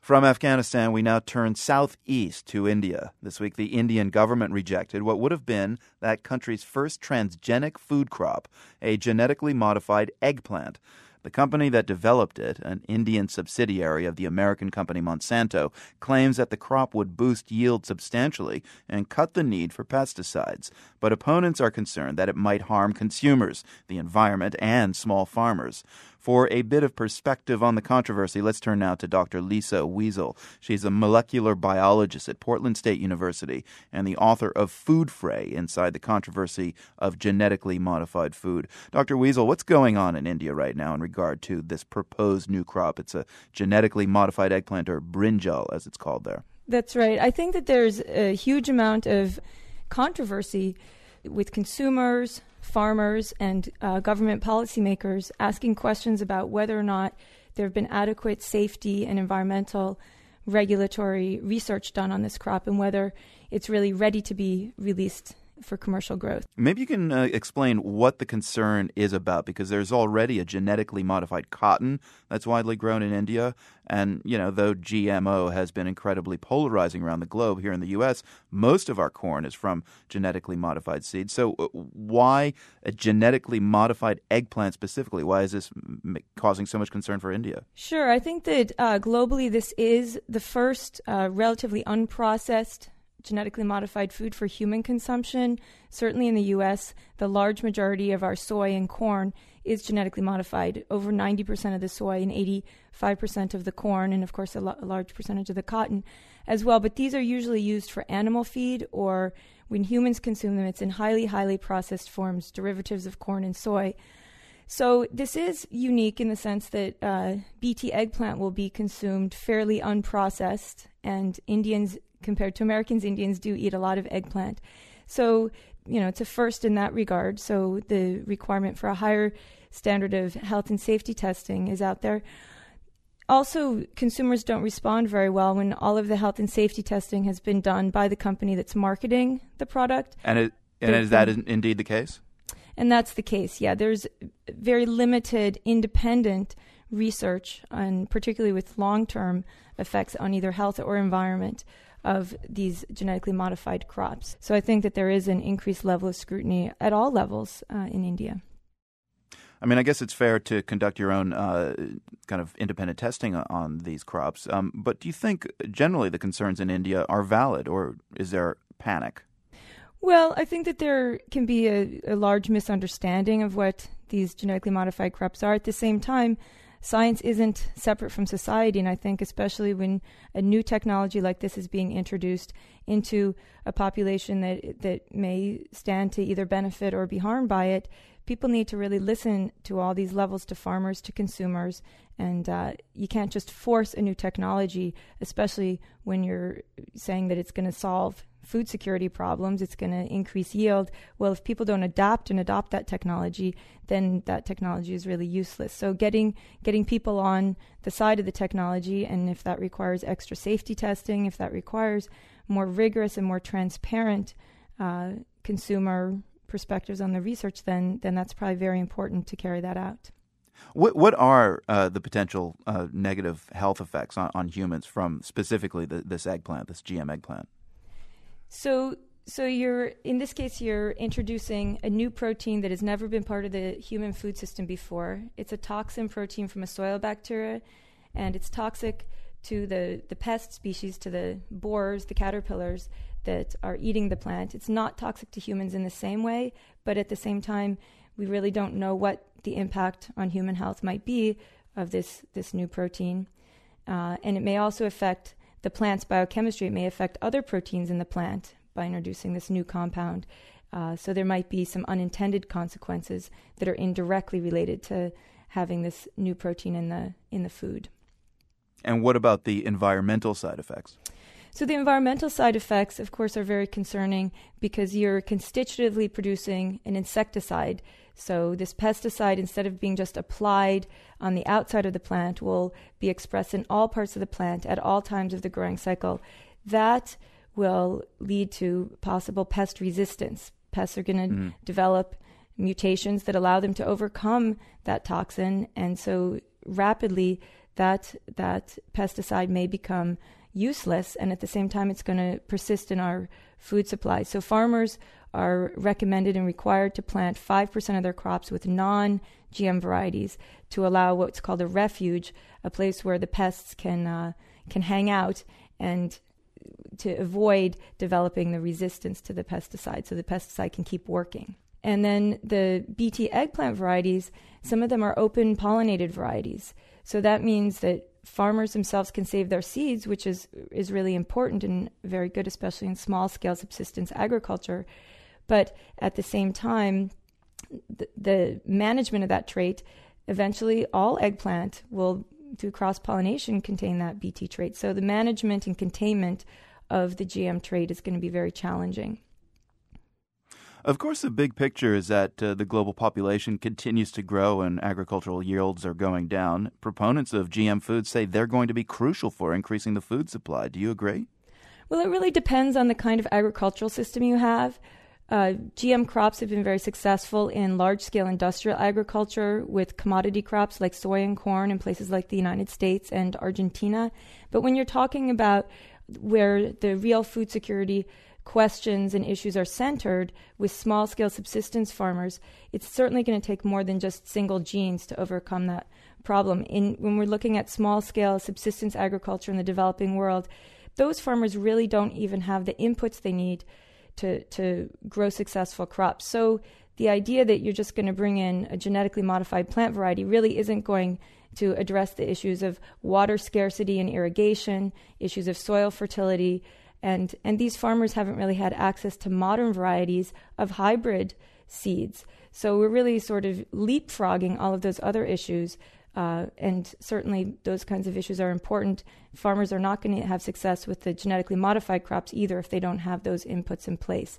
From Afghanistan, we now turn southeast to India. This week, the Indian government rejected what would have been that country's first transgenic food crop, a genetically modified eggplant. The company that developed it, an Indian subsidiary of the American company Monsanto, claims that the crop would boost yield substantially and cut the need for pesticides. But opponents are concerned that it might harm consumers, the environment, and small farmers. For a bit of perspective on the controversy, let's turn now to Dr. Lisa Wiesel. She's a molecular biologist at Portland State University and the author of Food Fray, Inside the Controversy of Genetically Modified Food. Dr. Wiesel, what's going on in India right now in regard to this proposed new crop? It's a genetically modified eggplant, or brinjal, as it's called there. That's right. I think that there's a huge amount of controversy with consumers, farmers, and government policymakers asking questions about whether or not there have been adequate safety and environmental regulatory research done on this crop and whether it's really ready to be released for commercial growth. Maybe you can explain what the concern is about, because there's already a genetically modified cotton that's widely grown in India. And, though GMO has been incredibly polarizing around the globe, here in the U.S., most of our corn is from genetically modified seeds. So why a genetically modified eggplant specifically? Why is this causing so much concern for India? Sure. I think that globally this is the first relatively unprocessed genetically modified food for human consumption. Certainly in the U.S., the large majority of our soy and corn is genetically modified. Over 90% of the soy and 85% of the corn, and of course a large percentage of the cotton as well. But these are usually used for animal feed, or when humans consume them, it's in highly, highly processed forms, derivatives of corn and soy. So this is unique in the sense that BT eggplant will be consumed fairly unprocessed, and Indians, compared to Americans, Indians do eat a lot of eggplant. So, it's a first in that regard. So the requirement for a higher standard of health and safety testing is out there. Also, consumers don't respond very well when all of the health and safety testing has been done by the company that's marketing the product. And is that indeed the case? And that's the case, yeah. There's very limited independent research, on, particularly with long-term effects on either health or environment, of these genetically modified crops. So I think that there is an increased level of scrutiny at all levels in India. I mean, I guess it's fair to conduct your own kind of independent testing on these crops. But do you think generally the concerns in India are valid, or is there panic? Well, I think that there can be a large misunderstanding of what these genetically modified crops are. At the same time, science isn't separate from society, and I think especially when a new technology like this is being introduced into a population that may stand to either benefit or be harmed by it, people need to really listen to all these levels, to farmers, to consumers, and you can't just force a new technology, especially when you're saying that it's going to solve food security problems, it's going to increase yield. Well, if people don't adapt that technology, then that technology is really useless. So getting people on the side of the technology, and if that requires extra safety testing, if that requires more rigorous and more transparent consumer perspectives on the research, then that's probably very important to carry that out. What are the potential negative health effects on humans from specifically this eggplant, this GM eggplant? So you're, in this case, you're introducing a new protein that has never been part of the human food system before. It's a toxin protein from a soil bacteria, and it's toxic to the pest species, to the borers, the caterpillars that are eating the plant. It's not toxic to humans in the same way, but at the same time, we really don't know what the impact on human health might be of this new protein. And it may also affect the plant's biochemistry. It may affect other proteins in the plant by introducing this new compound. So there might be some unintended consequences that are indirectly related to having this new protein in the food. And what about the environmental side effects? So the environmental side effects, of course, are very concerning because you're constitutively producing an insecticide. So this pesticide, instead of being just applied on the outside of the plant, will be expressed in all parts of the plant at all times of the growing cycle. That will lead to possible pest resistance. Pests are going to develop mutations that allow them to overcome that toxin, and so rapidly that pesticide may become useless, and at the same time it's going to persist in our food supply. So farmers are recommended and required to plant 5% of their crops with non-GM varieties to allow what's called a refuge, a place where the pests can hang out and to avoid developing the resistance to the pesticide, so the pesticide can keep working. And then the BT eggplant varieties, some of them are open pollinated varieties. So that means that farmers themselves can save their seeds, which is really important and very good, especially in small-scale subsistence agriculture. But at the same time, the management of that trait, eventually all eggplant will, through cross-pollination, contain that BT trait. So the management and containment of the GM trait is going to be very challenging. Of course, the big picture is that the global population continues to grow and agricultural yields are going down. Proponents of GM foods say they're going to be crucial for increasing the food supply. Do you agree? Well, it really depends on the kind of agricultural system you have. GM crops have been very successful in large-scale industrial agriculture with commodity crops like soy and corn in places like the United States and Argentina. But when you're talking about where the real food security questions and issues are centered with small-scale subsistence farmers, it's certainly going to take more than just single genes to overcome that problem. When we're looking at small-scale subsistence agriculture in the developing world, those farmers really don't even have the inputs they need to grow successful crops. So the idea that you're just going to bring in a genetically modified plant variety really isn't going to address the issues of water scarcity and irrigation, issues of soil fertility, and these farmers haven't really had access to modern varieties of hybrid seeds. So we're really sort of leapfrogging all of those other issues, and certainly those kinds of issues are important. Farmers are not going to have success with the genetically modified crops either if they don't have those inputs in place.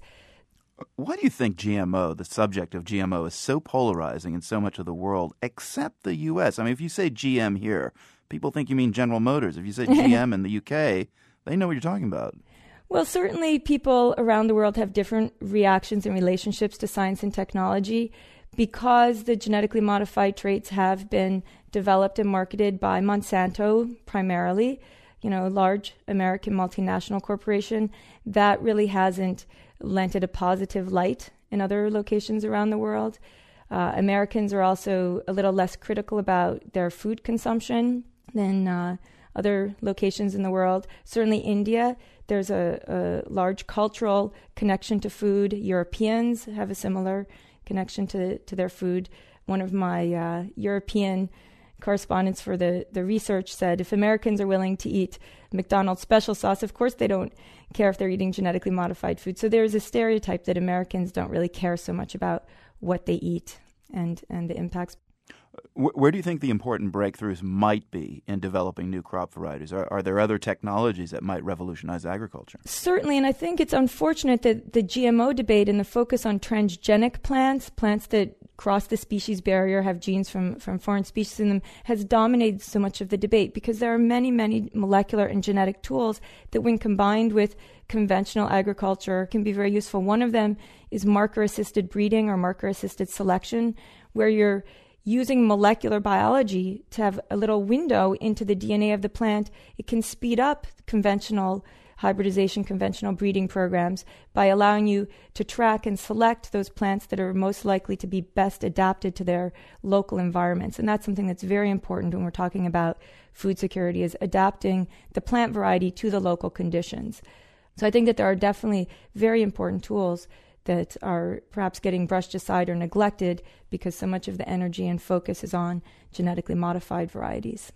Why do you think GMO, the subject of GMO, is so polarizing in so much of the world, except the U.S.? I mean, if you say GM here, people think you mean General Motors. If you say GM in the U.K., they know what you're talking about. Well, certainly people around the world have different reactions and relationships to science and technology. Because the genetically modified traits have been developed and marketed by Monsanto primarily, a large American multinational corporation, that really hasn't lent it a positive light in other locations around the world. Americans are also a little less critical about their food consumption than other locations in the world. Certainly India, there's a large cultural connection to food. Europeans have a similar connection to their food. One of my European correspondents for the research said, if Americans are willing to eat McDonald's special sauce, of course they don't care if they're eating genetically modified food. So there's a stereotype that Americans don't really care so much about what they eat and the impacts. Where do you think the important breakthroughs might be in developing new crop varieties? Are there other technologies that might revolutionize agriculture? Certainly, and I think it's unfortunate that the GMO debate and the focus on transgenic plants that cross the species barrier, have genes from foreign species in them, has dominated so much of the debate, because there are many, many molecular and genetic tools that, when combined with conventional agriculture, can be very useful. One of them is marker-assisted breeding or marker-assisted selection, where you're using molecular biology to have a little window into the DNA of the plant. It can speed up conventional hybridization, conventional breeding programs by allowing you to track and select those plants that are most likely to be best adapted to their local environments. And that's something that's very important when we're talking about food security, is adapting the plant variety to the local conditions. So I think that there are definitely very important tools that are perhaps getting brushed aside or neglected because so much of the energy and focus is on genetically modified varieties.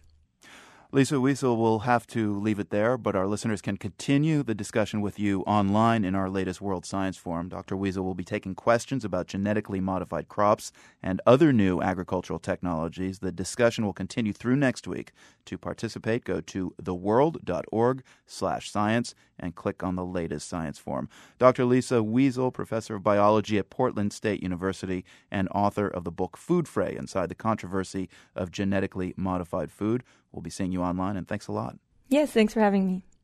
Lisa Wiesel, will have to leave it there, but our listeners can continue the discussion with you online in our latest World Science Forum. Dr. Wiesel will be taking questions about genetically modified crops and other new agricultural technologies. The discussion will continue through next week. To participate, go to theworld.org/science and click on the latest Science Forum. Dr. Lisa Wiesel, professor of biology at Portland State University and author of the book Food Fray: Inside the Controversy of Genetically Modified Food. We'll be seeing you online, and thanks a lot. Yes, thanks for having me.